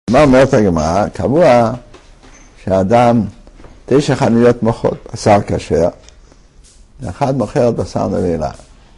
מה אומרת הגמרא? קבוע שהאדם 9 חנויות מוכרות בשר כשר, ואחד מוכר בשר נבלה.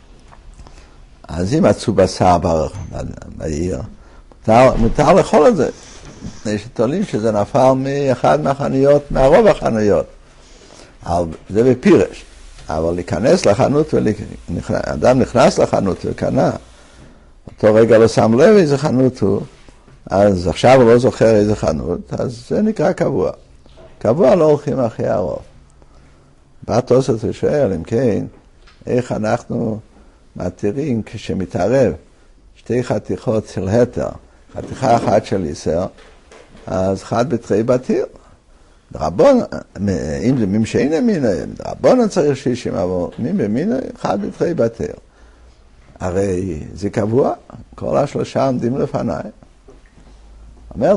אז אם מצאו בשר בעיר, מותר לאכול את זה. יש תולים שזה נפל מאחד מהחנויות, מהרוב החנויות. זה בפירש. אבל להיכנס לחנות, אדם נכנס לחנות וקנה, אותו רגע לא שם לב איזה חנות הוא, אז עכשיו הוא לא זוכר איזה חנות, אז זה נקרא קבוע. קבוע לא הולכים אחרי הרוב. בא תוספות ושואל, אם כן, איך אנחנו מתירים כשמתערב 2 חתיכות של התר, חתיכה אחת של איסר, אז חד בתרי בתיר. דרבון, אם זה ממשיינה מינה, דרבון צריך 60, אבל מי במינה, חד בתרי בתיר. הרי זה קבוע, כל השלושה עומדים לפניי. אומר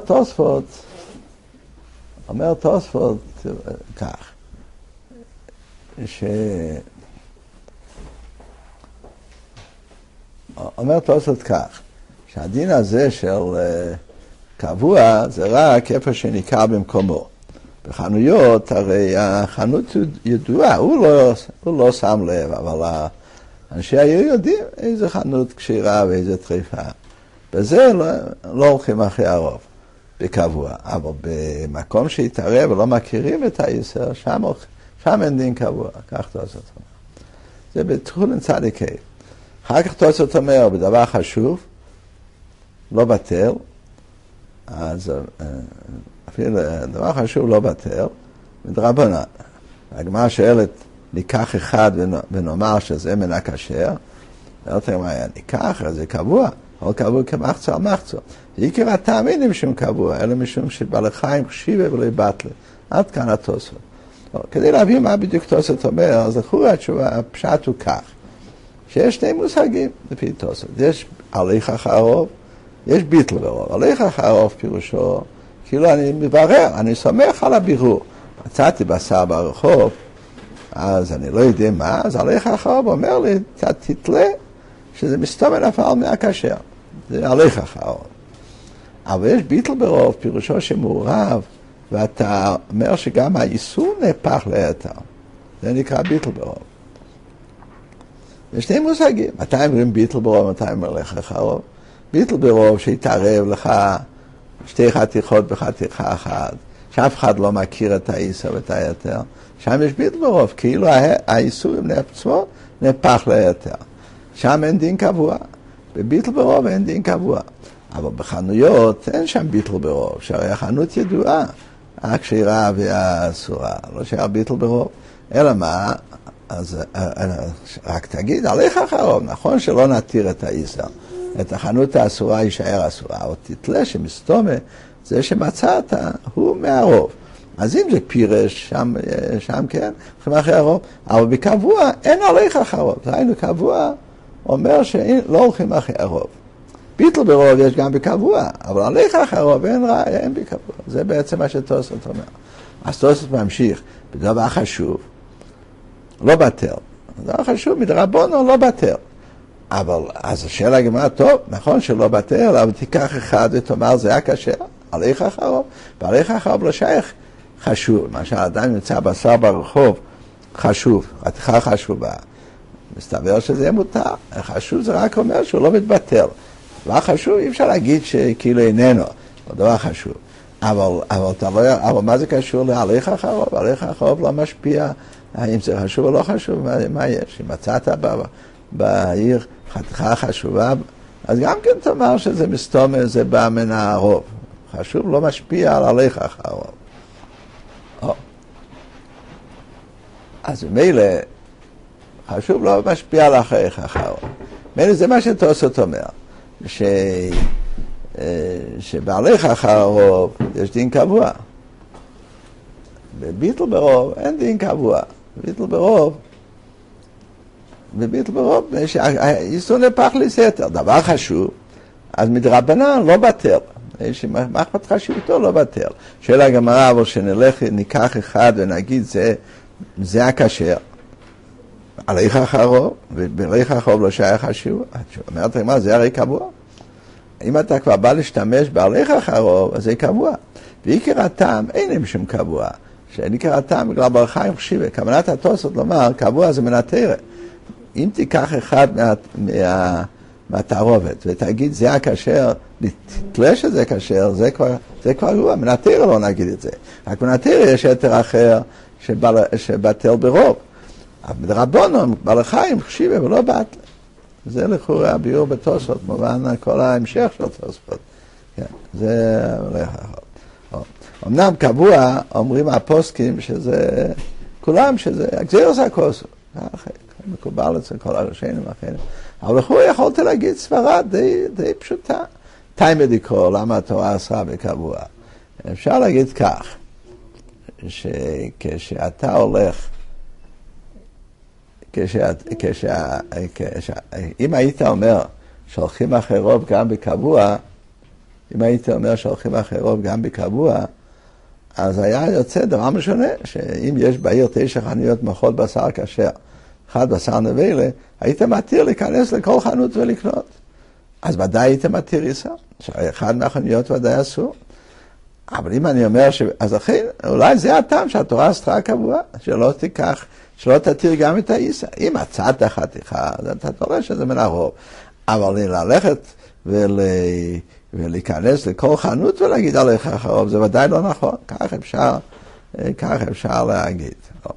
תוספות כך, אומר תוספות כך, שהדין הזה של קבוע זה רק איפה שניקר במקומו. בחנויות, הרי החנות ידועה, הוא לא שם לב, אבל אנשי העיר יודעים איזה חנות קשירה ואיזה טריפה. בזה לא הולכים אחרי הרוב, בקבוע. אבל במקום שהתערב ולא מכירים את היסר, שם אין דין קבוע. כך תוספות אומר. זה בתחולין צדיקי. אחר כך תוספות אומר, בדבר חשוב, לא בטל, אז אפילו דבר חשוב לא בטל, מדרבנן. הגמרא שואלת, ניקח אחד ונאמר שזה מן הכשר, ואומרת מה היה ניקח, זה קבוע, אבל קבוע כמחצו על מחצו. עיקר הטעמים שום קבוע, אלא משום שבעל חיים חשיבה ולא בטלה. עד כאן התוספות. כדי להבין מה בדיוק תוספות אומר, אז לכאורה התשובה, הפשט הוא כך, שיש 2 מושגים לפי תוספות. יש הליך אחר הרוב, יש ביטל ברוב. הליך אחר הרוב פירושו, כאילו אני מברר, אני סומך על הבירור. מצאתי בשר ברחוב, אז אני לא יודע מה, אז הליך אחריו אומר לי, תתלה שזה מסתום נפל מהכשר. זה הליך אחריו. אבל יש ביטל ברוב, פירושו שמעורב, ואתה אומר שגם האיסור נהפך ליתר. זה נקרא ביטל ברוב. יש 2 מושגים. מתי אומרים ביטל ברוב, מתי אומרים הליך אחריו? ביטל ברוב שהתערב לך 2 חתיכות בחתיכה אחת, שאף אחד לא מכיר את האיסר ואת היתר. שם יש ביטל ברוב, כאילו האיסור עם עצמו נהפך ליתר. שם אין דין קבוע. בביטל ברוב אין דין קבוע. אבל בחנויות אין שם ביטל ברוב, שהרי החנות ידועה, הכשרה והאסורה, לא שהיה ביטל ברוב. אלא מה? אז רק תגיד, הליך אחרוב, נכון שלא נתיר את האיסר. את החנות האסורה יישאר אסורה, אבל תתלה שמסתומה, זה שמצאת, הוא מהרוב. אז אם זה פירש, שם כן, הולכים אחרי הרוב, אבל בקבוע אין הליך אחרוב. היינו קבוע אומר שלא הולכים אחרי הרוב. ביטל ברוב יש גם בקבוע, אבל הליך אחרוב אין בקבוע. זה בעצם מה שתוספות אומר. אז תוספות ממשיך, בדבר חשוב, לא בטל. בדבר חשוב, מדרבנו לא בטל. אבל אז השאלה הגמרא, טוב, נכון שלא בטל, אבל תיקח אחד ותאמר זה היה כשר, הליך אחרוב, והליך אחרוב לא שייך חשוב. למשל, אדם נמצא בשר ברחוב, חשוב, חתיכה חשובה. מסתבר שזה יהיה מותר. חשוב זה רק אומר שהוא לא מתבטל. דבר חשוב, אי אפשר להגיד שכאילו איננו, זה דבר חשוב. אבל מה זה קשור להליך אחרוב? הליך אחרוב לא משפיע, אם זה חשוב או לא חשוב, מה יש? אם מצאת בעיר חתיכה חשובה, אז גם כן תאמר שזה מסתום, זה בא מן הרוב. חשוב לא משפיע על הליך אחרוב. אז מילא, חשוב לא משפיע על הליך אחרוב. מילא זה מה שתוספות אומר, שבהליך אחרוב יש דין קבוע. בביטל ברוב אין דין קבוע. בביטל ברוב, איסור נהפך לסתר. דבר חשוב, אז מדרבנן לא בטל. מה אכפת חשיבותו לא בטל. שאלה הגמרא, אבל שנלך, ניקח אחד ונגיד זה הכשר. הליך אחרוב, ובהליך אחרוב לא שייך חשוב. אומרת הגמרא, זה הרי קבוע. אם אתה כבר בא להשתמש בהליך החרוב, אז זה קבוע. ועיקר הטעם אין עם שם קבוע. שעיקר הטעם בגלל בעל חיים חשיבה. כוונת התוספות לומר, קבוע זה מן התורה. אם תיקח אחד מהתערובת ותגיד זה הכשר, תתלה שזה כשר, זה כבר הוא, מן התורה לא נגיד את זה. רק מן התורה יש יתר אחר שבטל ברוב. אבל רבונון, בעל חיים חשיבה ולא בטל. זה לכאורה הביאור בתוספות, מובן כל ההמשך של התוספות. כן, זה הולך אחר. אמנם קבוע, אומרים הפוסקים שזה, כולם שזה, הגזיר זה הכוסו. מקובל אצל כל הראשיינים האחרים. אבל לכאורה יכולת להגיד סברה די פשוטה. תימא דקרוא, למה התורה עשה בקבוע? אפשר להגיד כך, שכשאתה הולך, אם היית אומר שהולכים אחרי רוב גם בקבוע, אז היה יוצא דבר משונה, שאם יש בעיר 9 חנויות מכות בשר כשר, 1 בשר נבלה, היית מתיר להיכנס לכל חנות ולקנות. אז ודאי היית מתיר איסור, שאחד מהחנויות ודאי אסור. אבל אם אני אומר אז אחרי, אולי זה הטעם שהתורה עשתה קבוע, שלא תתיר גם את האיסה. אם הצעת החתיכה, אז אתה תורא שזה מן הרוב. אבל ללכת ולהיכנס לכל חנות ולהגיד עליך הרוב, זה ודאי לא נכון. כך אפשר להגיד.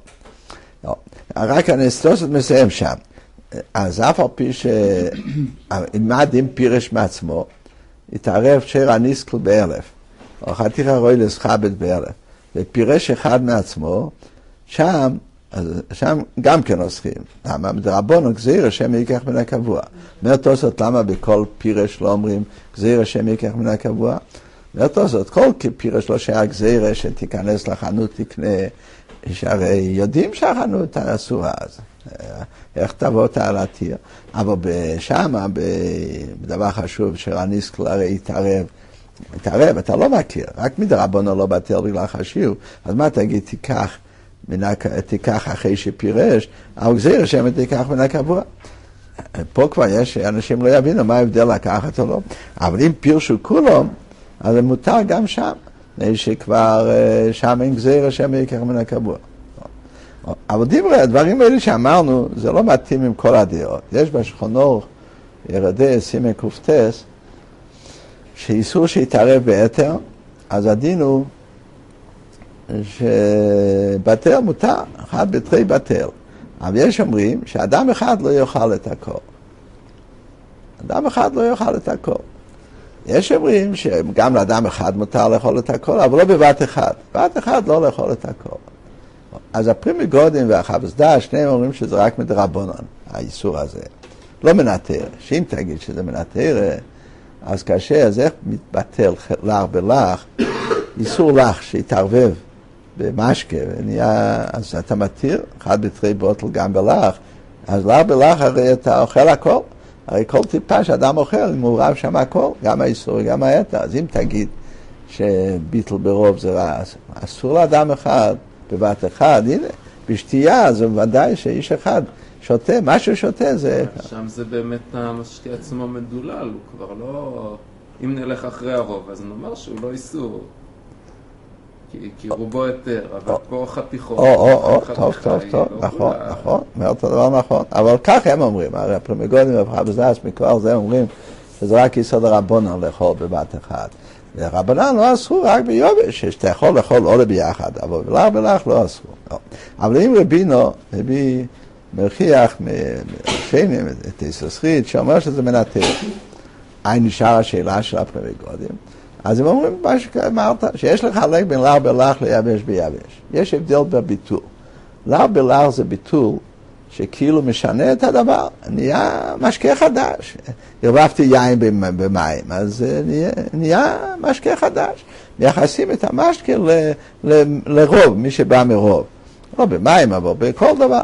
רק אני סלוסת מסיים שם. אז אף על פי שעמד עם פירש מעצמו, התערב שיר הניסקל באלף, או חתיכה רואי לסחבת באלף, ופירש אחד מעצמו, שם גם כן עוסקים. למה? דרבנו גזיר השם ייקח מן הקבוע. אומר תוספות, למה בכל פירש לא אומרים גזיר השם ייקח מן הקבוע? אומר תוספות, כל פירש לא שהיה גזיר שתיכנס לחנות תקנה, שהרי יודעים שהחנות אסורה אז. איך תבוא אותה להתיר? אבל שמה, בדבר חשוב, שרניסקל הרי התערב, אתה לא מכיר, רק מדרבנו לא בטל בגלל חשיב, אז מה תגיד, תיקח אחרי שפירש, אבל גזיר השם תיקח מן הקבוע. פה כבר יש, אנשים לא יבינו מה ההבדל לקחת או לא, אבל אם פירשו כולם, אז זה מותר גם שם, שכבר שם אין גזיר השם ייקח מן הקבוע. אבל הדברים האלה שאמרנו, זה לא מתאים עם כל הדעות. יש בשולחן אורוך, ירדי סימן קופטס, שאיסור שיתערב ביתר, אז הדין הוא שבטל מותר, אחד בתרי בטל. אבל יש אומרים שאדם אחד לא יאכל את הכל. אדם אחד לא יאכל את הכל. יש אומרים שגם לאדם אחד מותר לאכול את הכל, אבל לא בבת אחד. בבת אחד לא לאכול את הכל. אז הפרימי גודים והחב"סדא, שניהם אומרים שזה רק מדרבנן, האיסור הזה. לא מן התורה. שאם תגיד שזה מן התורה, אז קשה, אז איך מתבטל לח בלח, איסור לח שהתערבב במשקה, אז אתה מתיר, אחד בתרי בוטל גם בלח, אז לח בלח הרי אתה אוכל הכל, הרי כל טיפה שאדם אוכל, מעורב שם הכל, גם האיסור וגם היתר. אז אם תגיד שביטל ברוב זה רע, אסור לאדם אחד, בבת אחד, הנה, בשתייה, אז ודאי שאיש אחד שותה, משהו שותה זה... שם זה באמת המשקה עצמו מדולל, הוא כבר לא... אם נלך אחרי הרוב, אז נאמר שהוא לא איסור. כי רובו יותר, אבל פה חתיכות. טוב, נכון, אומר את הדבר נכון. אבל כך הם אומרים, הרי הפרימיגונים והחב"סד"ס מכבר זה אומרים שזה רק יסוד הרבנן לאכול בבת אחד. הרבנן לא אסרו רק ביובש, שאתה יכול לאכול עולה ביחד, אבל בלח לא אסרו. אבל אם רבינו, רבי מרחיח משנים, את יששכית, שאומר שזה מנתר, נשאר השאלה של הפרימיגונים, אז הם אומרים מה שאמרת, שיש לחלק בין לח בלח ליבש ביבש. יש הבדל בביטול. לח בלח זה ביטול שכאילו משנה את הדבר, נהיה משקה חדש. הרבבתי יין במים, אז נהיה משקה חדש. מייחסים את המשקה לרוב, מי שבא מרוב. לא במים, אבל בכל דבר.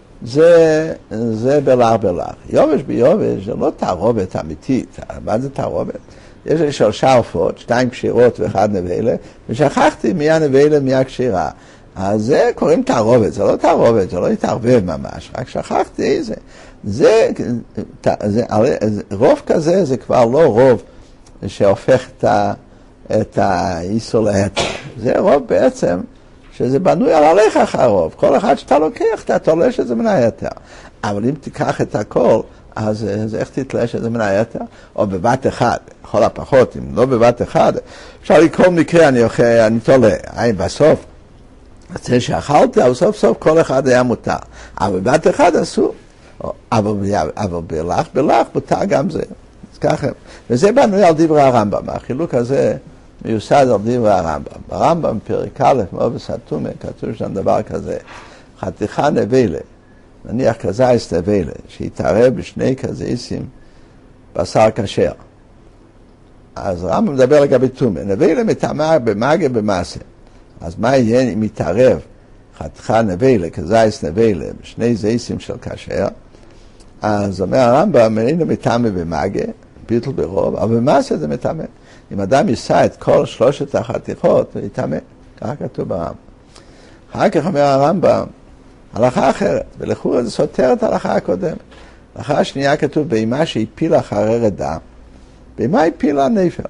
זה בלח בלח. יובש ביובש זה לא תערובת אמיתית. מה זה תערובת? יש לי 3 עופות, 2 קשירות ו1 נבלה, ושכחתי מי הנבלה מי הקשירה. אז זה קוראים תערובת, זה לא תערובת, זה לא יתערבב ממש, רק שכחתי איזה. רוב כזה זה כבר לא רוב שהופך את האיסור להיתר. זה רוב בעצם שזה בנוי על הלך הרוב. כל אחד שאתה לוקח, אתה תולה שזה מן ההיתר. אבל אם תיקח את הכל, אז איך תתלה שזה מן ההיתר? או בבת אחד, לכל הפחות, אם לא בבת אחד, אפשר לקרוא מקרה, אני תולה. בסוף, זה שאכלתי, אבל סוף סוף כל אחד היה מותר. אבל בבת אחד אסור. אבל בלח מותר גם זה. אז ככה. וזה בנוי על דברי הרמב"ם. החילוק הזה מיוסד על דברי הרמב"ם. ברמב"ם, פרק א', מאובס התומה, כתוב שם דבר כזה. חתיכה נבלה, נניח כזייס נבלה, שהתערב בשני כזייסים בשר כשר. אז הרמב"ם מדבר לגבי תומה. נבלה מטמא במגע במעשה. אז מה יהיה אם יתערב חתיכה נבלה, כזייס נבלה, בשני זייסים של כשר? אז אומר הרמב"ם, אינו מטמא במגע, ביטל ברוב, אבל במעשה זה מטמא. אם אדם יישא את כל 3 החתיכות, הוא יטמא. ככה כתוב ברמב"ם. אחר כך אומר הרמב"ם, הלכה אחרת, ולכאורה זה סותר את ההלכה הקודמת. הלכה השנייה כתוב, בהמה שהפילה חררת דם, בהמה הפילה נפר.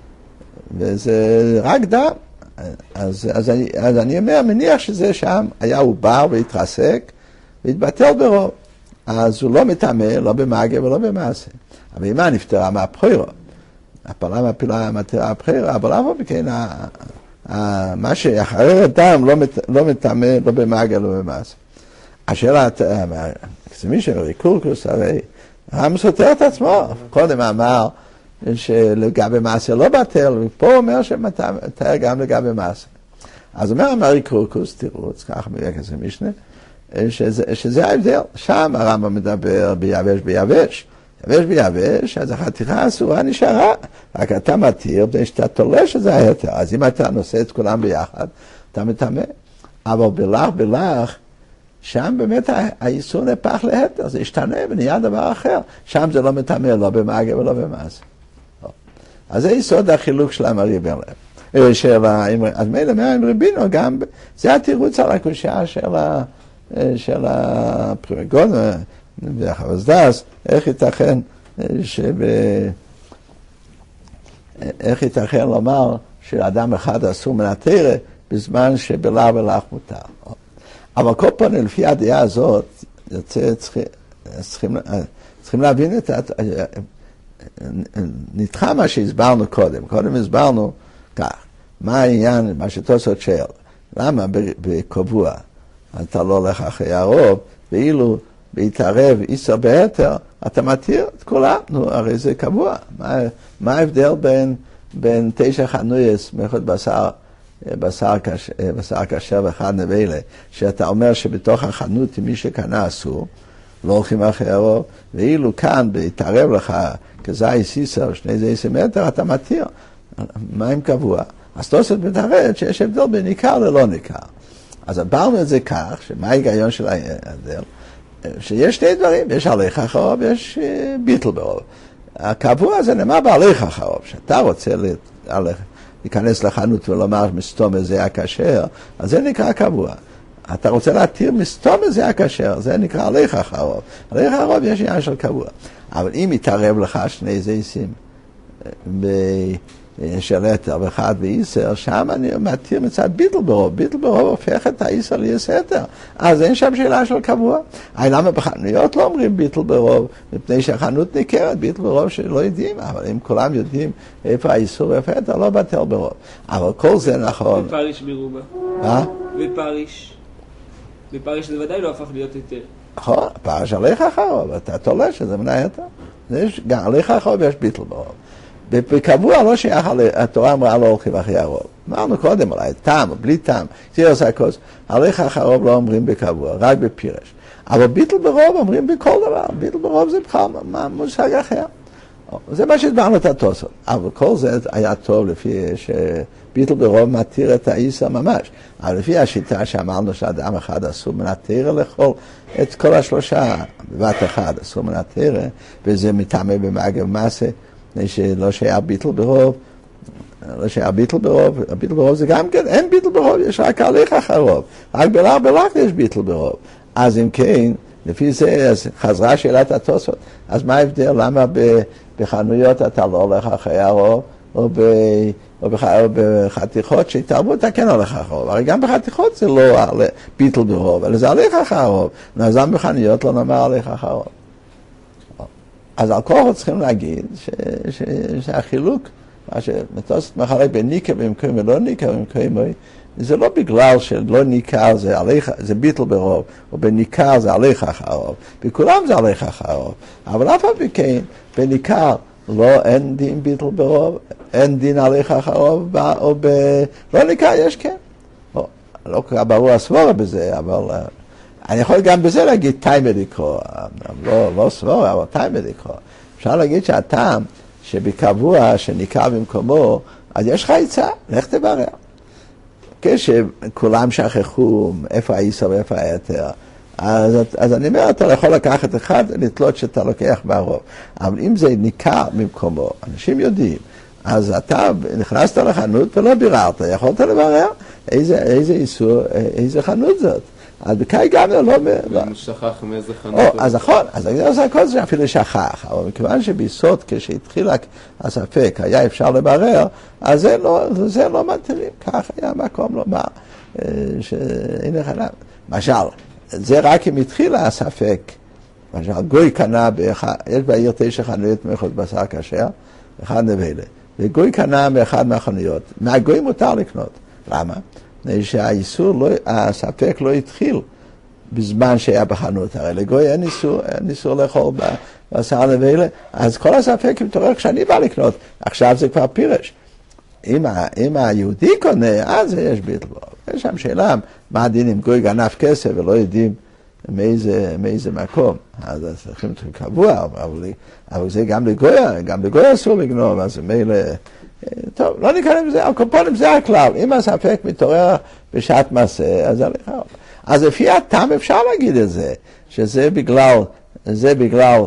וזה רק דם. אז אני אומר, מניח שזה שם היה עובר והתרסק, והתבטל ברוב. אז הוא לא מטמא, לא במגע ולא במעשה. הבהמה נפטרה מהבחירה. הפלה מהפילה מתירה הבחירה, אבל אף מכן, מה שאחררת דם לא מטמא, לא במגע, לא במעשה. השאלה, מי שריקורקוס, הרי הרמב"ם סותר את עצמו. קודם אמר שלגבי מעשה לא בטל, ופה אומר שמתאר גם לגבי מעשה. אז אומר ריקורקוס, תראו, כך מבקש המשנה, שזה ההבדל. שם הרמב"ם מדבר ביבש ביבש. יבש ביבש, אז החתיכה אסורה נשארה. רק אתה מתיר, שאתה תולה שזה ההיתר. אז אם אתה נושא את כולם ביחד, אתה מטמא. אבל בלח, שם באמת האיסור נהפך להיתר. זה השתנה ונהיה דבר אחר. שם זה לא מטמא, לא במגע ולא במעשה. אז זה יסוד החילוק של אמרי בן לב. אז מילא עם רבינו גם, זה התירוץ על הקושיה של הפריגון והחבזדס, איך ייתכן לומר שאדם אחד אסור מן התורה בזמן שבלח ולח מותר. אבל כל פעם לפי הדעה הזאת, צריכים להבין את נדחה מה שהסברנו קודם. קודם הסברנו כך, מה העניין, מה שתוספות שואל, למה בקבוע אתה לא הולך אחרי הרוב, ואילו בהתערב איסר בהיתר, אתה מתיר את כולם, נו, הרי זה קבוע. מה ההבדל בין 9 חנויות, מאחד בשר כשר ואחד נבלה, שאתה אומר שבתוך החנות מי שקנה אסור, לא הולכים אחרי הרוב, ואילו כאן בהתערב לך כזייס איסר, 2 זייסים מטר, אתה מתיר. מה אם קבוע? אז תוספות מתארת שיש הבדל בין ניכר ללא ניכר. אז עברנו את זה כך, שמה ההיגיון של ההבדל? שיש 2 דברים, יש הלך אחרוב ויש ביטל ברוב. הקבוע זה נאמר בהלך אחרוב, שאתה רוצה להיכנס לחנות ולומר מסתום זה הכשר, אז זה נקרא קבוע. אתה רוצה להתיר מסתום זה הכשר, זה נקרא הלך אחרוב. הלך אחרוב יש עניין של קבוע. אבל אם יתערב לך 2 זייסים של היתר ואחד ואיסר, שם אני מתיר מצד ביטל ברוב. ביטל ברוב הופך את האיסר ליסתר. אז אין שם שאלה של קבוע. למה בחנויות לא אומרים ביטל ברוב? מפני שהחנות ניכרת, ביטל ברוב שלא יודעים, אבל אם כולם יודעים איפה האיסור ואיפה היתר, לא בטל ברוב. אבל כל זה נכון. בפריש ברובה. מה? בפריש. בפריש זה ודאי לא הפך להיות היתר. נכון, פרש הלך אחרוב, אתה תולה שזה מן היתר. גם הלך אחרוב יש ביטל ברוב. בקבוע לא שייך, התורה אמרה לא הולכים אחרי הרוב. אמרנו קודם אולי, טעם או בלי טעם, זה עושה כוס. הלך אחרוב לא אומרים בקבוע, רק בפירש. אבל ביטל ברוב אומרים בכל דבר, ביטל ברוב זה בכלל מושג אחר. זה מה שהדברנו את התוספות. אבל כל זה היה טוב לפי שביטל ברוב מתיר את האיסר ממש. אבל לפי השיטה שאמרנו שאדם אחד אסור מן התורה לאכול את כל 3 בבת אחד, אסור מן התורה, וזה מטמא במגע ומעשה. שלא שהיה ביטל ברוב, לא שהיה ביטל ברוב, הביטל ברוב זה גם כן, אין ביטל ברוב, יש רק הלך אחרוב, רק בלח יש ביטל ברוב. אז אם כן, לפי זה אז חזרה שאלת התוספות, אז מה ההבדל? למה בחנויות אתה לא הולך אחרי הרוב, או בחתיכות שהתערבו אתה כן הולך אחרי הרוב. הרי גם בחתיכות זה לא ביטל ברוב, אלא זה הליך אחרי הרוב. אז גם בחנויות לא נאמר הליך אחרי הרוב. אז על כל צריכים להגיד שהחילוק, מה שמתוספות מחלק בין ניכר במקום ולא ניכר במקום, זה לא בגלל שלא ניכר זה ביטל ברוב, או בניכר זה הליך אחר הרוב. בכולם זה הליך אחר הרוב. אבל אף פעם בכן, בניכר אין דין ביטל ברוב, אין דין הליך אחר הרוב, או לא ניכר יש כן. לא כל כך ברור הסבורה בזה, אבל אני יכול גם בזה להגיד טיימד לקרוא, לא סבורה, אבל טיימד לקרוא. אפשר להגיד שהטעם שבקבוע שניכר במקומו, אז יש לך עצה, לך תברר. כשכולם שכחו איפה האיסור ואיפה היתר, אז אני אומר, אתה יכול לקחת אחד, לתלות שאתה לוקח ברוב. אבל אם זה ניכר במקומו, אנשים יודעים, אז אתה נכנסת לחנות ולא ביררת, יכולת לברר איזה איסור, איזה חנות זאת. אז בקאי גם לא... הוא שכח מאיזה חנות. אז נכון, אז זה הכל זה אפילו שכח, אבל מכיוון שביסוד כשהתחיל הספק היה אפשר לברר, אז זה לא מתירים, כך היה מקום לומר, שאין לך למה. למשל, זה רק אם התחיל הספק, למשל, גוי קנה, יש בעיר 9 חנויות מאכול בשר כשר, אחד נבלה, וגוי קנה באחד מהחנויות, מהגוי מותר לקנות, למה? שהאיסור, הספק לא התחיל בזמן שהיה בחנות, הרי לגוי אין איסור לאכול בשר נבלה, אז כל הספק מתעורר כשאני בא לקנות, עכשיו זה כבר פירש. אם היהודי קונה, אז יש ביטל ברוב. יש שם שאלה, מה הדין אם גוי גנב כסף ולא יודעים מאיזה מקום, אז צריכים קבוע, אבל זה גם לגוי אסור לגנוב, אז מילא, טוב, לא ניכנס בזה, על קופונים זה הכלל, אם הספק מתעורר בשעת מעשה, אז אז לפי הטעם אפשר להגיד את זה, שזה בגלל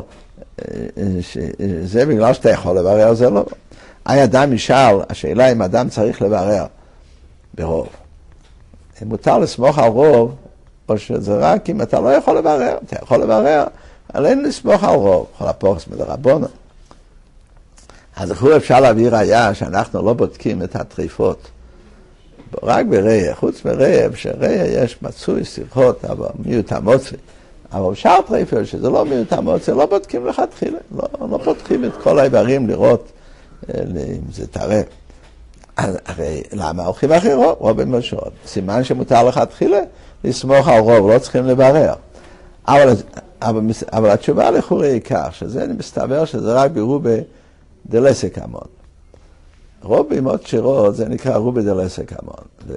שאתה יכול לברר, זה לא. אדם ישאל, השאלה אם אדם צריך לברר ברוב. אם מותר לסמוך על רוב, או שזה רק אם אתה לא יכול לברר, אתה יכול לברר, אבל אין לסמוך על רוב, יכול לפורס מדרבונה. אז אפשר להביא ראיה שאנחנו לא בודקים את הטריפות, רק בריה, חוץ מריה, בשריה יש מצוי שיחות, אבל מיעוט המוצא. אבל שאר טריפות, שזה לא מיעוט המוצא, לא בודקים לך תחילה, לא בודקים את כל האיברים לראות אם זה טרף. הרי למה הולכים אחרי רוב? רוב במשרות. סימן שמותר לך תחילה לסמוך על רוב, לא צריכים לברר. אבל התשובה לכאורה היא כך, שזה אני מסתבר שזה רק ברובה דלסק המון. רוב בימות שירות זה נקרא רובה דלסק המון.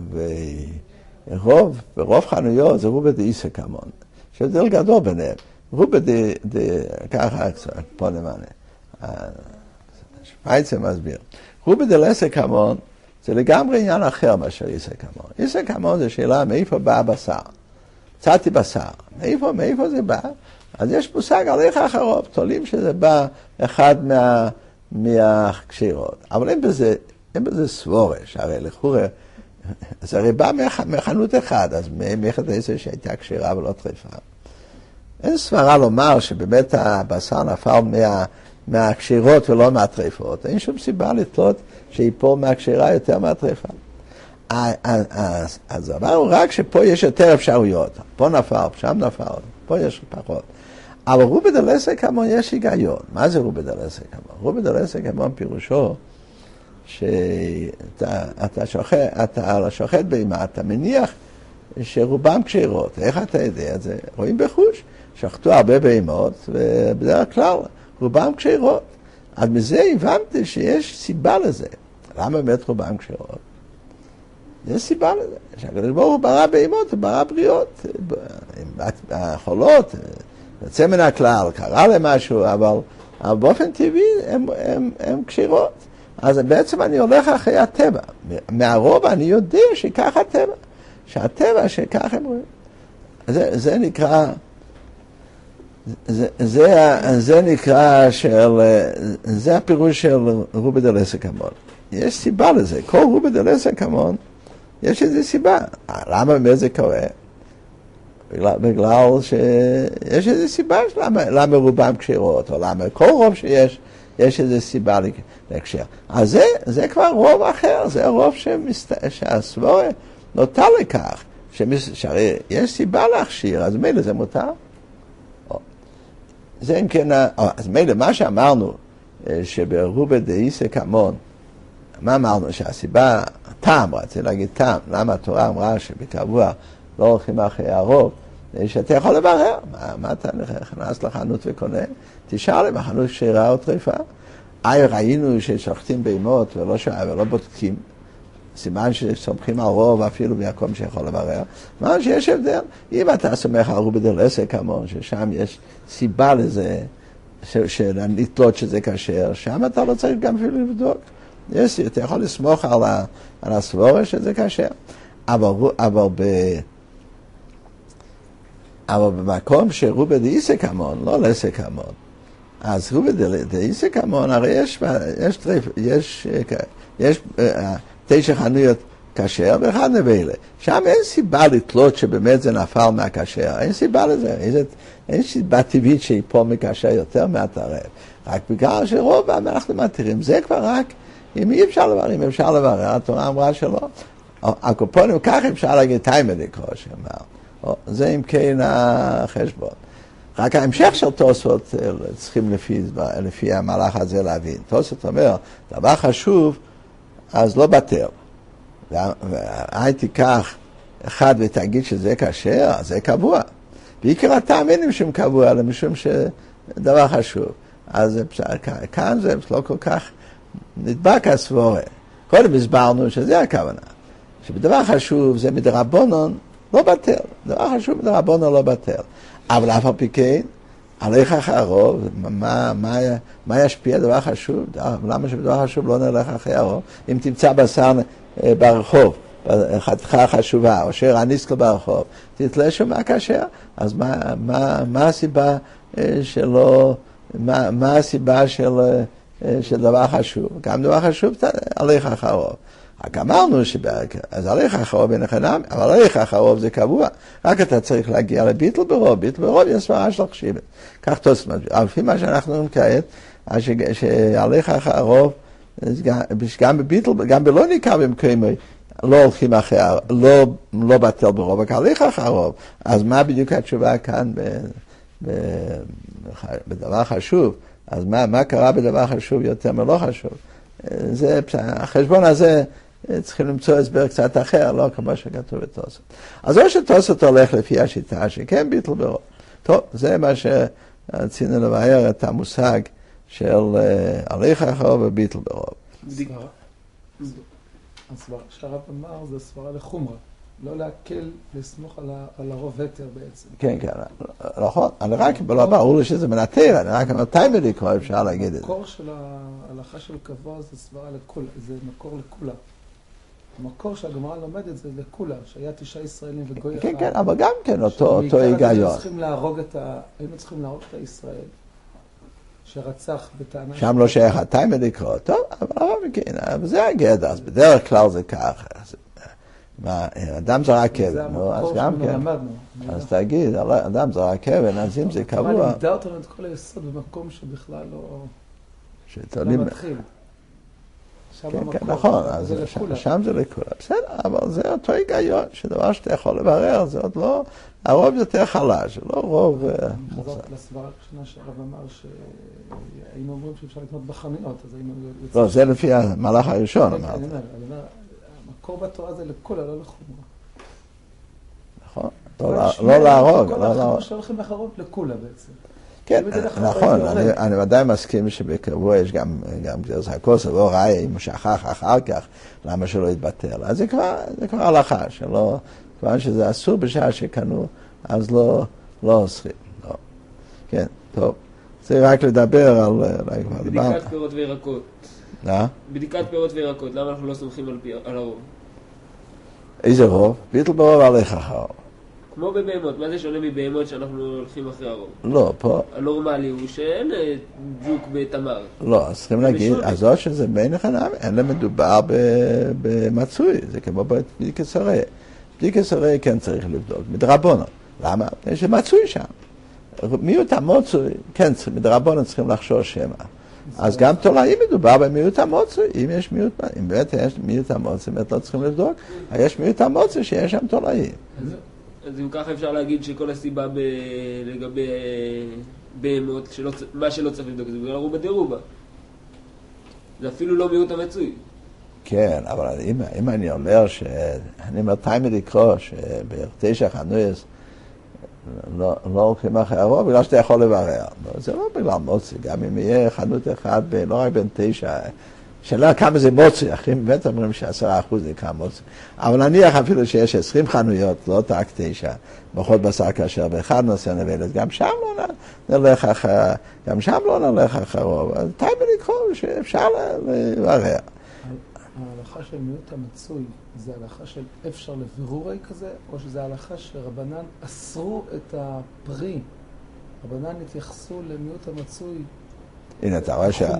ברוב חנויות זה רובה דאיסק המון. שהבדל גדול ביניהם. רובה ככה פה למעלה. שפייצר מסביר. רובה דלסק המון זה לגמרי עניין אחר מאשר איסק המון. איסק המון זה שאלה מאיפה בא הבשר. צאתי בשר. מאיפה זה בא? אז יש מושג על איך אחרות. תולים שזה בא אחד מהקשירות. אבל אין בזה סבורש. הרי לכאורה, זה הרי בא מחנות אחד, אז מאחד איזה שהייתה קשירה ולא טריפה. אין סברה לומר שבאמת הבשר נפל מהקשירות ולא מהטריפות. אין שום סיבה לתלות שיפול מהקשירה יותר מהטריפה. אז אמרנו רק שפה יש יותר אפשרויות. פה נפל, שם נפל, פה יש פחות. אבל רובה דלסק המון יש היגיון. מה זה רובה דלסק המון? רובה דלסק המון פירושו שאתה שוחט בהמה, אתה מניח שרובם קשירות. איך אתה יודע את זה? רואים בחוש. שחטו הרבה בהמות, ובדרך כלל רובם קשירות. אז מזה הבנתי שיש סיבה לזה. למה באמת רובם קשירות? יש סיבה לזה. שהקדוש ברוך הוא ברא בהמות, הוא ברא בריאות. החולות, יוצא מן הכלל, קרה להם משהו, אבל באופן טבעי הם קשירות. אז בעצם אני הולך אחרי הטבע. מהרוב אני יודע שכך הטבע. שהטבע שכך הם רואים. זה נקרא... זה נקרא זה הפירוש של רובה דלסק המון. יש סיבה לזה. כל רובה דלסק המון, יש איזו סיבה. למה באמת זה קורה? בגלל שיש איזו סיבה למה רובם קשירות, או למה כל רוב שיש יש איזו סיבה להקשר. אז זה כבר רוב אחר, זה רוב שהסבורה נוטה לכך, שהרי יש סיבה להכשיר, אז מילא זה מותר. זה אם כן, אז מילא מה שאמרנו, שברובה דאיסק המון, מה אמרנו? שהסיבה, טעם, רציתי להגיד טעם, למה התורה אמרה שבקבוע לא הולכים אחרי הרוב, שאתה יכול לברר, מה אתה נכנס לחנות וקונה? תשאל אם החנות שירה או טריפה. ראינו ששוחטים בהמות ולא בודקים, סימן שסומכים על רוב אפילו במקום שיכול לברר. מה שיש הבדל? אם אתה סומך על רובה דאיסק המון, ששם יש סיבה לזה, לתלות שזה כשר, שם אתה לא צריך גם אפילו לבדוק. אתה יכול לסמוך על הסבורה שזה כשר. אבל במקום שרובה דאיסק המון, לא לעסק המון, אז רובה דאיסק המון, הרי יש 9 חנויות כשר ואחד נבלה. שם אין סיבה לתלות שבאמת זה נפל מהכשר, אין סיבה לזה, אין סיבה טבעית שיפול מכשר יותר מהטרף. רק בגלל שרוב אנחנו מתירים, זה כבר רק אם אי אפשר לברר, אם אפשר לברר, התורה אמרה שלא. הקופונים, כך אפשר להגיד תימא דקרוא שאמר. זה אם כן החשבון. רק ההמשך של תוספות צריכים לפי המהלך הזה להבין. תוספות אומר, דבר חשוב, אז לא בטל. והייתי כך אחד ותגיד שזה כשר, אז זה קבוע. בעיקר הטעם שום קבוע, אלא משום שדבר חשוב. אז כאן זה לא כל כך נדבק הסבורה. קודם הסברנו שזה הכוונה. שבדבר חשוב זה מדרבנן לא בטל. דבר חשוב מדרבנן לא בטל. אבל אף על פי כן, הלך אחרי הרוב, מה ישפיע דבר חשוב? למה שבדבר חשוב לא נלך אחרי הרוב? אם תמצא בשר ברחוב, חתיכה חשובה, או שיר הניסקל ברחוב, תתלה שם מהכשר, אז מה הסיבה שלא, מה הסיבה של דבר חשוב? גם דבר חשוב, הלך אחרי הרוב. רק אמרנו אז הלך אחרוב אין חינם, אבל הלך אחרוב זה קבוע. רק אתה צריך להגיע לביטל ברוב, ביטל ברוב יש סברה של חשיבת. כך תוספות. אבל לפי מה שאנחנו אומרים כעת, שהלך אחרוב, גם בביטל, גם בלא ניקה במקומי, לא הולכים אחרי, לא בטל ברוב, רק הלך אחרוב. אז מה בדיוק התשובה כאן בדבר חשוב? אז מה קרה בדבר חשוב יותר מלא חשוב? זה, החשבון הזה צריכים למצוא הסבר קצת אחר, לא כמו שכתוב בתוספות. אז או שתוספות הולך לפי השיטה שכן ביטל ברוב. טוב, זה מה שרצינו לבאר את המושג של הליך אחרוב וביטל ברוב. הסברה שהרב אמר זה סברה לחומרה, לא להקל, לסמוך על הרוב היתר בעצם. כן, כן, נכון. אני רק, לא ברור לי שזה מנטר, אני רק מתי בליקרו אפשר להגיד את זה. המקור של ההלכה של קבוע זה סברה לכולה, זה מקור לכולה. המקור שהגמרא לומדת זה לכולה, שהיה 9 ישראלים וגוי אחד. כן, כן, אבל גם כן אותו היגיון. היינו צריכים להרוג את הישראל, שרצח בטענה... שם לא שייך התיימא לקרוא, טוב, אבל זה הגדר, אז בדרך כלל זה ככה. אדם זרק כבן, אז גם כן. אז תגיד, אדם זרק כבן, אז אם זה קבוע... אבל לימדה אותנו את כל היסוד במקום שבכלל לא מתחיל. כן, נכון, שם זה לכולה. בסדר, אבל זה אותו היגיון, שדבר שאתה יכול לברר, זה עוד לא... הרוב יותר חלש, לא רוב... חזרת לסברה הראשונה שהרב אמר שהיינו אומרים שאפשר לקנות בחנויות, אז היינו... לא, זה לפי המהלך הראשון, אמרת. אני אומר, המקור בתורה זה לכולה, לא לחומרה. נכון, לא להרוג. כל החבר'ה שהולכים לחרוב לכולה בעצם. כן, נכון, אני ודאי מסכים שבקבוע יש גם גזר הכוס, לא ראה אם הוא שכח אחר כך, למה שלא יתבטל. אז זה כבר הלכה, שלא, כיוון שזה אסור בשעה שקנו, אז לא אוסרים. כן, טוב. צריך רק לדבר על... בדיקת פירות וירקות. בדיקת פירות וירקות, למה אנחנו לא סומכים על הרוב? איזה רוב? ביטל ברוב עליך אחר. כמו בבהמות, מה זה שונה מבהמות שאנחנו הולכים אחרי הרוב? לא, פה... הנורמלי הוא שאין ג'וק בתמר. לא, אז צריכים להגיד, אז או שזה בין חנם, אין לה מדובר במצוי, זה כמו בדיקת שרי. בדיקת שרי כן צריך לבדוק, מדרבונו. למה? יש מצוי שם. מיעוט המוצוי, כן, מדרבונו צריכים לחשור שמה. אז גם תולעים מדובר במיעוט המוצא. אם יש מיעוט, אם באמת יש מיעוט המוצא, באמת לא צריכים לבדוק, יש מיעוט המוצא שיש שם תולעים. אז אם ככה אפשר להגיד שכל הסיבה לגבי בהמות, מה שלא צריך לבדוק, זה בגלל רובה דרובה. זה אפילו לא מיעוט המצוי. כן, אבל אם אני אומר אני אומר תמיד לקרוא שבתשע חנויות לא הולכים אחרי הרוב, בגלל שאתה יכול לברר. זה לא בגלל מוצא, גם אם יהיה חנות אחד, לא רק בין 9, שאלה כמה זה מוצא, אחרים באמת אומרים ש10% זה כמה מוצא. אבל נניח אפילו שיש 20 חנויות, לא רק 9, פחות בשר כאשר באחד נושא נבלת, גם שם לא נלך אחרי הרוב. אז תמיד לקרוא שאפשר לברר. ההלכה של מיעוט המצוי זה הלכה של אפשר לבירורי כזה, או שזה הלכה שרבנן אסרו את הפרי, רבנן התייחסו למיעוט המצוי. הנה אתה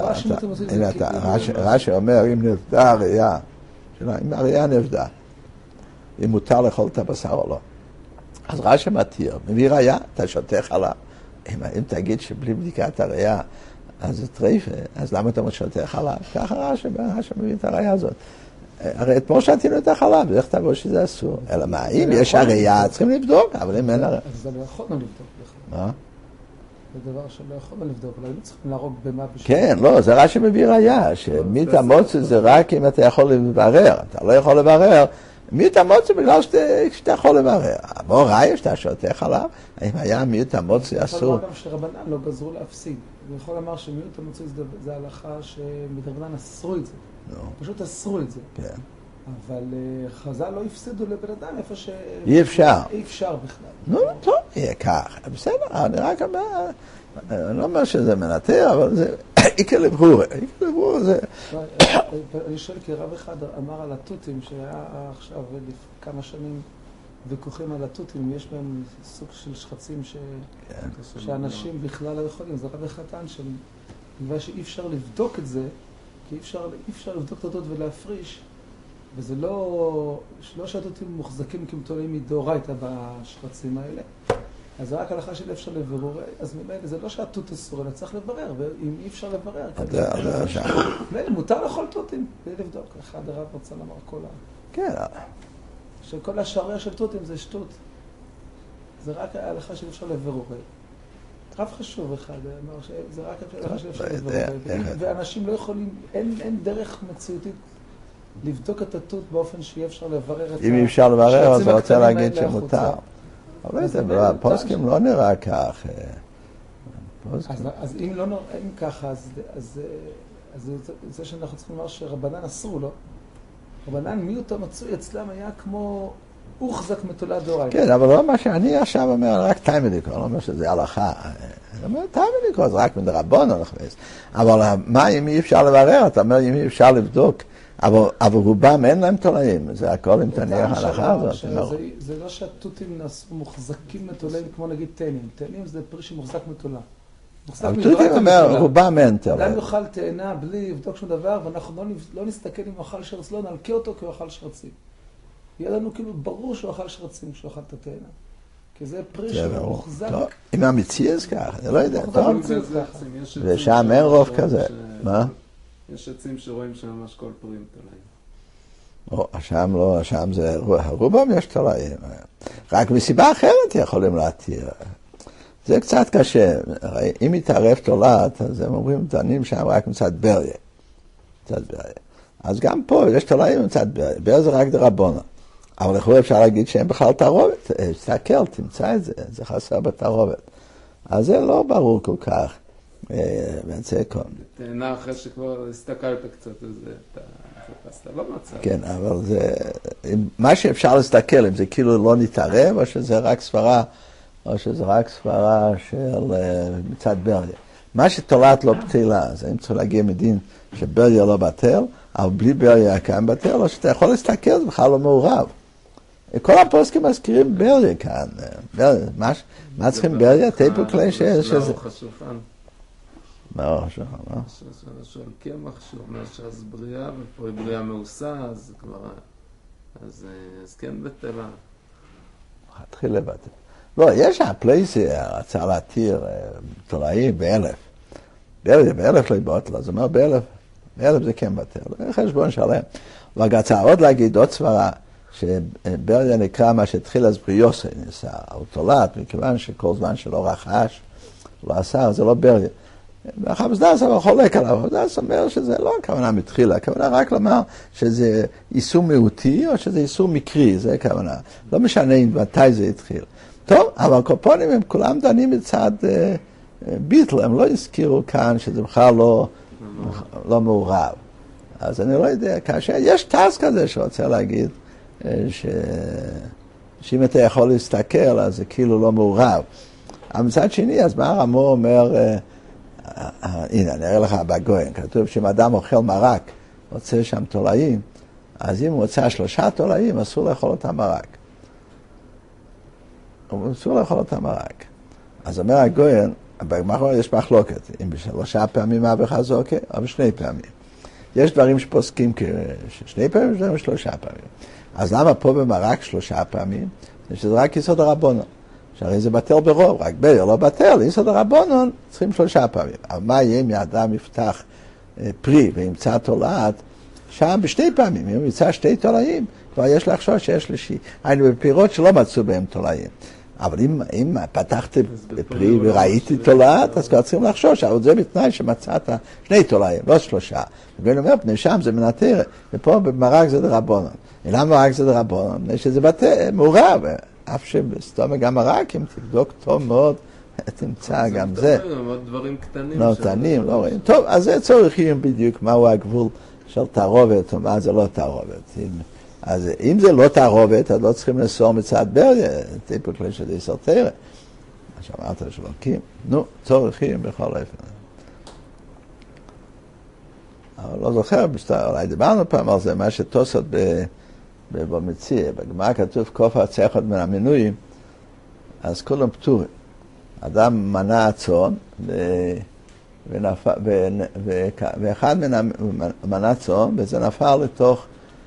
רואה רש"י אומר אם נבדה הראייה, אם הראייה נבדה, אם מותר לאכול את הבשר או לא. אז רש"י מתיר, מביא ראייה, אתה שותה חלב. אם תגיד שבלי בדיקת הראייה אז זה טריפה, אז למה אתה שותה חלב? ככה רש"י מביא את הראייה הזאת. הרי אתמול שתינו את החלב, איך תבוא שזה אסור? אלא מה, אם יש הראייה, צריכים לבדוק, אבל אם אין הראייה. אז זה לא יכולנו לבדוק בכלל. מה? זה דבר שלא יכולנו לבדוק, אבל היינו צריכים להרוג במה בשביל. כן, לא, זה רש"י מביא ראייה, שמיעוט המוצא זה רק אם אתה יכול לברר, אתה לא יכול לברר, מיעוט המוצא בגלל שאתה יכול לברר. בוא ראייה שאתה שותה חלב, האם היה מיעוט המוצא אסור? יכול לומר גם שרבנן לא גזרו להפסיד. הוא יכול לומר שמיעוט המצוי זה הלכה שמדרבנן אסרו את זה. פשוט אסרו את זה. כן. אבל חז"ל לא הפסידו לבן אדם איפה ש... אי אפשר. אי אפשר בכלל. נו, טוב, יהיה כך. בסדר, אני רק אומר, אני לא אומר שזה מנתר, אבל זה איקר לברור. איקר לברור זה... אני שואל כי רב אחד אמר על התותים, שהיה עכשיו כמה שנים ויכוחים על התותים, יש בהם סוג של שחצים שאנשים בכלל לא יכולים. זה רב אחד טען שבגלל שאי אפשר לבדוק את זה, כי אי אפשר לבדוק את התות ולהפריש, וזה לא שהתותים מוחזקים כמתולים מדאורייתא בשחצים האלה, אז זה רק הלכה של אפשר לברור, אז ממילא זה לא שהתות אסור, אלא צריך לברר, ואם אי אפשר לברר, מותר לאכול תותים, בלי לבדוק. אחד הרב רוצה לומר כל כן. שכל השעריה של תותים זה שטות. זה רק ההלכה של אפשר לברור. רב חשוב אחד, אמר שזה רק הלכה של אפשר לברור. ואנשים לא יכולים, אין דרך מציאותית לבדוק את התות באופן שאי אפשר לברר את אם אי אפשר לברר, אז הוא רוצה להגיד שמותר. אבל פוסקים לא נראה כך. אז אם לא נראה ככה, אז זה שאנחנו צריכים לומר שרבנן אסרו, לא? רבנן מיעוט המצוי אצלם היה כמו הוחזק מתולת דאורייתא. כן, אבל לא מה שאני עכשיו אומר, רק תלמידיקו, אני לא אומר שזה הלכה. אני אומר תלמידיקו, זה רק מדרבנן נכנס. אבל מה אם אי אפשר לברר? אתה אומר אם אי אפשר לבדוק. אבל רובם אין להם תולעים, זה הכל אם תניח ההלכה הזאת. זה לא שהתותים נעשו מוחזקים מתולעים כמו נגיד תאנים. תאנים זה פרי שמוחזק מתולה. אבל תותים אומר, רובם אין תולעים. אדם יאכל תאנה בלי לבדוק שום דבר, ואנחנו לא נסתכל אם הוא אכל שרץ, לא נלקה אותו כי הוא אכל שרצים. יהיה לנו כאילו ברור שהוא אכל שרצים כשהוא אכל את התאנה. כי זה פרי שמוחזק. אם המציאס ככה, אני לא יודע. ושם אין רוב כזה. מה? יש עצים שרואים שממש כל פרים תולעים. שם לא, שם זה, רובם יש תולעים. רק מסיבה אחרת יכולים להתיר. זה קצת קשה. אם יתערב תולעת, אז הם אומרים, דנים שם רק מצד בריה. אז גם פה יש תולעים מצד בריה. בריה זה רק דרבונה. אבל לכאורה אפשר להגיד שהם בכלל תערובת. תסתכל, תמצא את זה. זה חסר בתערובת. אז זה לא ברור כל כך. תהנה אחרי שכבר הסתכלת קצת על זה, אתה לא מצא. כן, אבל זה, מה שאפשר להסתכל, אם זה כאילו לא נתערב, או שזה רק סברה של מצד בריה. מה שתולעת לא בטלה, אז אם צריך להגיע מדין שבריה לא בטל, אבל בלי בריה כאן בטל, או שאתה יכול להסתכל, זה בכלל לא מעורב. כל הפוסקים מזכירים בריה כאן. מה צריכים בריה? טייפו כלי שזה... מה הוא חשוב? שואל קמח שאומר שאז בריאה, ופה היא בריאה מעושה, אז כבר... אז כן בטלה. התחיל לבטל. לא, יש הפלייסי, רצה להתיר תולעים ב1000. באלף לא יבוטל, אז הוא אומר באלף זה כן בטל, חשבון שלם. וגצה עוד להגיד עוד סברה, שבריה נקרא מה שהתחיל אז בריוסי ניסה, הוא תולד, מכיוון שכל זמן שלא רכש, לא עשה, זה לא בריה. ואחר דאס אבל חולק עליו, דאס אומר שזה לא הכוונה מתחילה, הכוונה רק לומר שזה איסור מיעוטי או שזה איסור מקרי, זה הכוונה. לא משנה מתי זה התחיל. טוב, אבל קופונים הם כולם דנים מצד ביטל, הם לא הזכירו כאן שזה בכלל לא מעורב. אז אני לא יודע, כאשר יש טס כזה שרוצה להגיד שאם אתה יכול להסתכל אז זה כאילו לא מעורב. אבל מצד שני, אז מה הרמו אומר, הנה, אני אראה לך בגויין, כתוב שאם אדם אוכל מרק, רוצה שם תולעים, אז אם הוא רוצה 3 תולעים, אסור לאכול אותם מרק. אסור לאכול אותם מרק. אז אומר הגויין, בגמרא יש מחלוקת, אם 3 פעמים מה חזוקה, או ב2 פעמים. יש דברים שפוסקים 2 פעמים, יש דברים 3 פעמים. אז למה פה במרק 3 פעמים? שזה רק יסוד הרבנון. שהרי זה בטל ברוב, רק בעיר לא בטל, יסוד הרבנון צריכים 3 פעמים. אבל מה יהיה אם האדם יפתח פרי וימצא תולעת? שם ב2 פעמים, אם הוא ימצא 2 תולעים, כבר יש לחשוש שיש שלישי. היינו בפירות שלא מצאו בהם תולעים. אבל אם פתחתי פרי וראיתי תולעת, אז כבר צריכים לחשוש, אבל זה בתנאי שמצאת 2 תולעים, לא 3. ואני אומר, פני שם זה מנטר, ופה במרק זה דרבנון. למה מרק זה דרבנון? מפני שזה מעורב. אף שבסתום גם מרק, אם תבדוק טוב מאוד, תמצא גם זה. דברים קטנים. לא קטנים, לא רואים. טוב, אז זה צורכים בדיוק מהו הגבול של תערובת, או מה זה לא תערובת. אז אם זה לא תערובת, אז לא צריכים לסור מצד בריה, טיפוק לשדי סרטרה. מה שאמרת שלוקים. נו, צורכים בכל אופן. אבל לא זוכר, אולי דיברנו פעם על זה, מה שתוסות במציע, בגמרא כתוב קוף הצחת מן המנויים, אז כולם פטורים. אדם מנע צאן, ואחד מנע צאן, וזה נפל לתוך...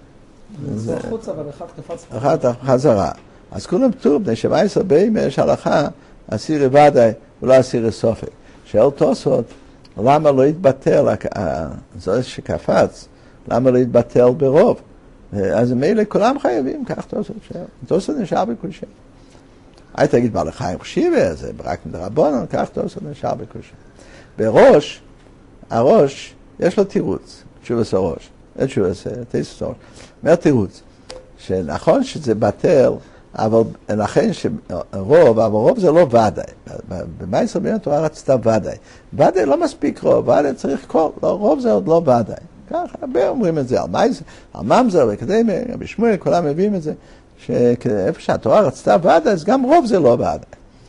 זה חוץ, אבל אחד קפץ. אחד חזרה. אז כולם פטורים, בני 17 בימי יש הלכה, אסירי ודאי, ולא אסירי סופק. שאל תוסות, למה לא התבטל, זה שקפץ, למה לא התבטל ברוב? אז מילא כולם חייבים, כך תוספות נשאר בקודשי. היית תגיד בעל חיים חשיבה, זה רק מדרבנן, כך תוספות נשאר בקודשי. בראש, הראש, יש לו תירוץ, תשובס הראש, תשובס, תשובס הראש. אומר תירוץ, שנכון שזה בטל, אבל לכן שרוב, אבל רוב זה לא ודאי. במייסר בין התורה רצתה ודאי. ודאי לא מספיק רוב, ודאי צריך כל, רוב זה עוד לא ודאי. ככה, הרבה אומרים את זה, על ממזר וכדי, בשמואל כולם מביאים את זה, שאיפה שהתורה רצתה ודאי, אז גם רוב זה לא ודאי.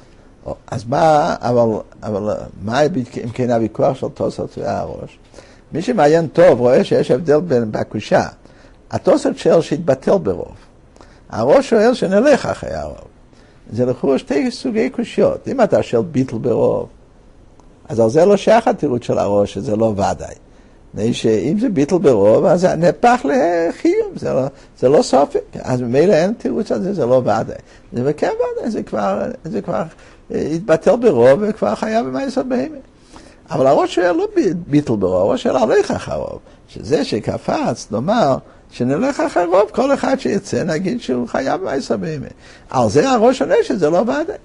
אז מה, אבל מה אם כן הוויכוח של תוספות והראש? מי שמעיין טוב רואה שיש הבדל בין בקושה. התוספות שואל שהתבטל ברוב. הראש שואל שנלך אחרי הרוב. זה לכאורה 2 סוגי קושיות. אם אתה שואל ביטל ברוב, אז על זה לא שייך התירוץ של הראש, שזה לא ודאי. שאם זה ביטל ברוב, אז זה נהפך לחיוב, זה לא סופק. אז ממילא אין תירוץ על זה, זה לא ודאי. וכן ודאי, זה כבר התבטל ברוב, וכבר חייב במייסר בהמה. אבל הראש שואל לא ביטל ברוב, הראש שואל הלך אחר רוב. שזה שקפץ, נאמר, שנלך אחר רוב, כל אחד שיצא, נגיד שהוא חייב במייסר בהמה. על זה הראש עונה שזה לא ודאי.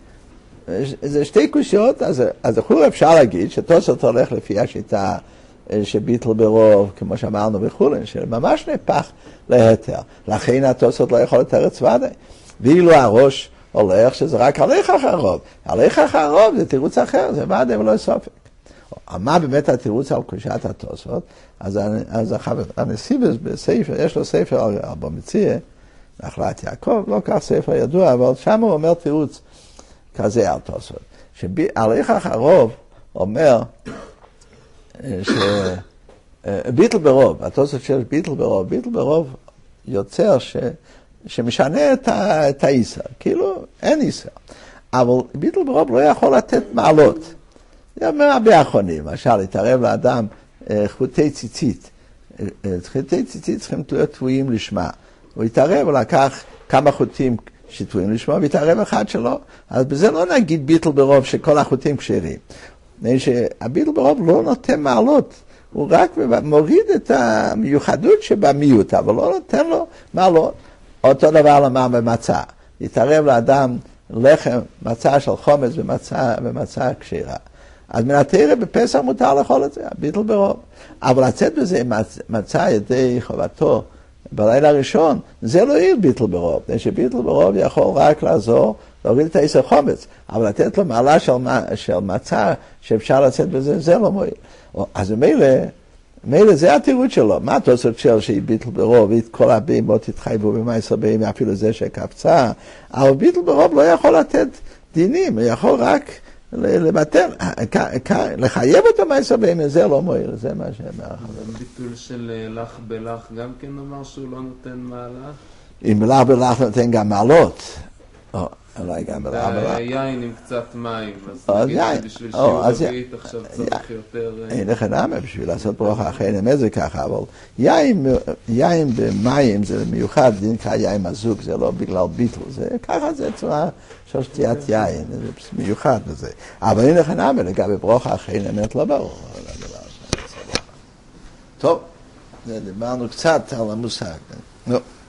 זה 2 קושיות, אז לכאורה אפשר להגיד שתוספות הולך לפי השיטה שביטל ברוב, כמו שאמרנו בחולין, שממש נהפך להיתר. לכן התוספות לא יכול לתרץ ודאי. ואילו הראש הולך שזה רק הלך אחר רוב. הלך אחר רוב זה תירוץ אחר, זה ודאי ולא סופק. מה באמת התירוץ על קושת התוספות? אז הנשיא בספר, יש לו ספר על במציע, נחלת יעקב, לא כך ספר ידוע, אבל שם הוא אומר תירוץ כזה על תוספות. שהלך אחר רוב אומר שביטל ברוב, התוספות של ביטל ברוב יוצר שמשנה את האיסר, כאילו אין איסר. אבל ביטל ברוב לא יכול לתת מעלות. זה אומר הרבה אחרונים, למשל, להתערב לאדם חוטי ציצית. חוטי ציצית צריכים להיות תבויים לשמה. הוא יתערב, הוא לקח כמה חוטים שתבויים לשמה, ויתערב אחד שלו. אז בזה לא נגיד ביטל ברוב שכל החוטים כשרים. שהביטל ברוב לא נותן מעלות, הוא רק מוריד את המיוחדות שבמיעוט, אבל לא נותן לו מעלות. אותו דבר לומר במצה, יתערב לאדם לחם, מצה של חומץ ומצה כשרה. אז מן התורה בפסח מותר לאכול את זה, הביטל ברוב. אבל לצאת בזה מצה ידי חובתו בלילה הראשון, זה לא יהיה ביטל ברוב, שביטל ברוב יכול רק לעזור להוריד את העשר חומץ, אבל לתת לו מעלה של מצה שאפשר לצאת בזה, זה לא מועיל. אז מילא זה התירוץ שלו, מה התוספות שהיא ביטל ברוב, כל הבהמות התחייבו במעשר בהמה, אפילו זה שקפצה, אבל ביטל ברוב לא יכול לתת דינים, הוא יכול רק לבטל, לחייב אותו מעשר בהמה, זה לא מועיל, זה מה שאומר. ביטול של לך בלך גם כן אומר שהוא לא נותן מעלה? אם לך בלך נותן גם מעלות. אולי גם בלך בלך. יין עם קצת מים, אז נגיד שבשביל שיעור רביעית עכשיו צריך יותר... אין לך נאמה, בשביל לעשות ברכה אחרי נמד זה ככה, אבל יין במים זה מיוחד, זה נקרא יין מזוג, זה לא בגלל ביטל, זה ככה זה צורה של שתיית יין, זה מיוחד בזה. אבל אין לך נאמה, לגבי ברכה אחרי נמד לא ברור. טוב, דיברנו קצת על המושג.